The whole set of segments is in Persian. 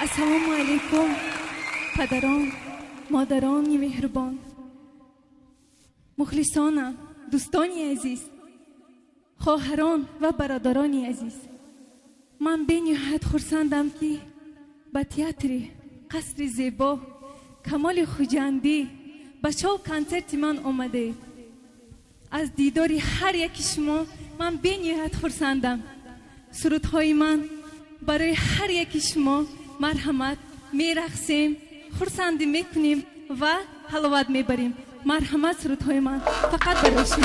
السلام علیکم پدران، مادران مهربان، مخلصان، دوستان عزیز، خواهران و برادران عزیز. من به نهایت خرسندم که به تئاتر قصر زیبا کمال خوجندی به شو کنسرت من آمده. از دیداری هر یک شما من به نهایت خرسندم. سرودهای من برای هر یک شما مرحمت میرقصیم، خرسندی میکنیم و حلاوت میبریم. مرحمت سرودهای من فقط برای شما.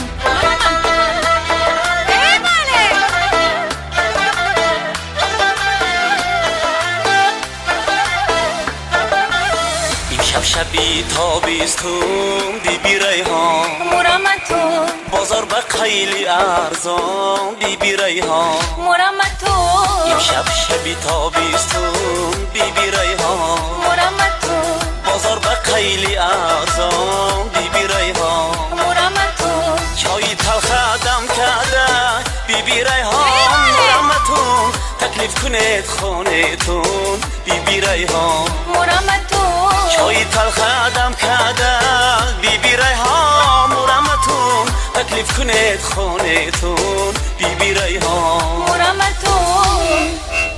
شبی تابستون بی ریحان مرامتون بازار به خیلی ارزان بی ریحان مرامتون امشب شبی تابستون بی ریحان مرامتون بازار به خیلی ارزان بی ریحان مرامتون چای تلخ دم کرده بی ریحان مرامتون تکلیف کنید خانه‌تون بی ریحان مرامتون چای تلخ دم کرده بی ریحان مرامتون تکلیف کنید خانه‌تون بی ریحان مرامتون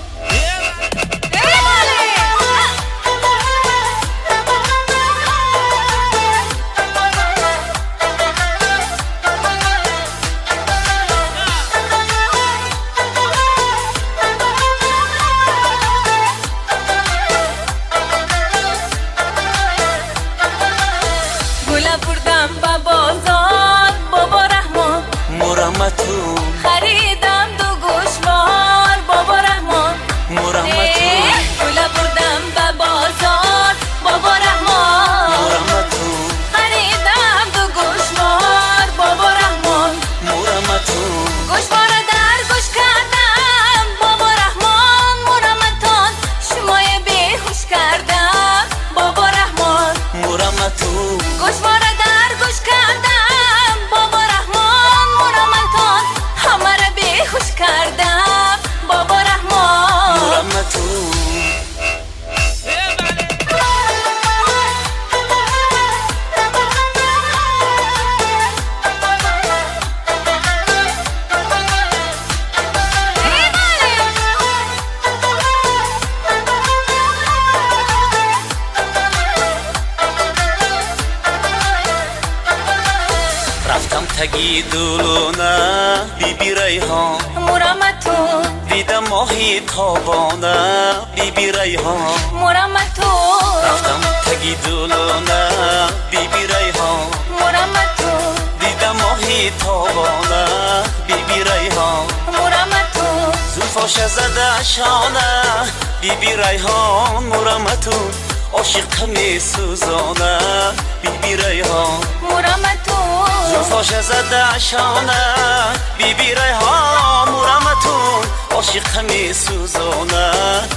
خریدم دو گوشوار بابا رحمان مرامتون گل بردم به بازار بابا رحمان مرامتون خریدم دو گوشوار بابا رحمان مرامتون گوشوار در گوش کردم بابا رحمان مرامتون شمای بیهوش کردم بابا رحمان مرامتون گوشوار در گوش کردم بابا رحمان مرامتون همه بیهوش کردم بابا رحمان مرامتون رفتم تگی دلونه بی ریحان مرامتون دیدم ماهی تابانه بی ریحان مرامتون رفتم تگی دلونه بی ریحان مرامتون دیدم ماهی تابانه بی ریحان مرامتون زلفاش زده شانه بی ریحان مرامتون عاشق می سوزانه بی ریحان مرامتون زلفاش زده شانه بی ریحان مرامتون عاشق می سوزانه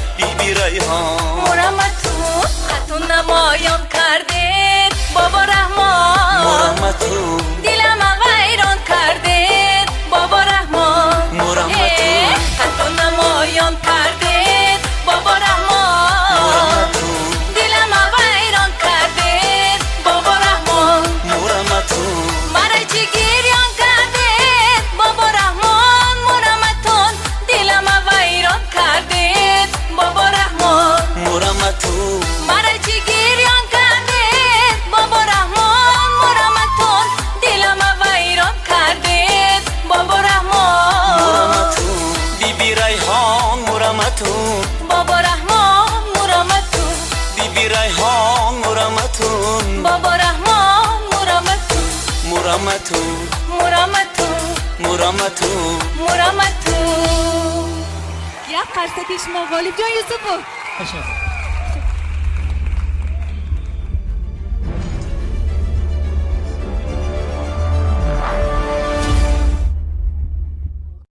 بی ریحان مرامتون خطون نمایان کردید بابا رحمان مرامتون دلم غیران کردید بابا رحمان مرامتون خطون نمایان کردید بابا رحمان مرامتون دلم غیران کردید بابا رحمان مرامتون مرا جگیریان کردید بابا رحمان مرامتون دلم ویران کردید بابا رحمان مرامتون مرا جگیریان کردید بابا رحمان مرامتون دلم ویران کردید بابا رحمان مرامتون بی ریحان مرامتون بابا رحمان مرامتون بی ریحان مرامتون بابا رحمان مرامتون مرامتون مرامتون مرامتون مرامتون یک قرصه که شما غالب جان یوسفو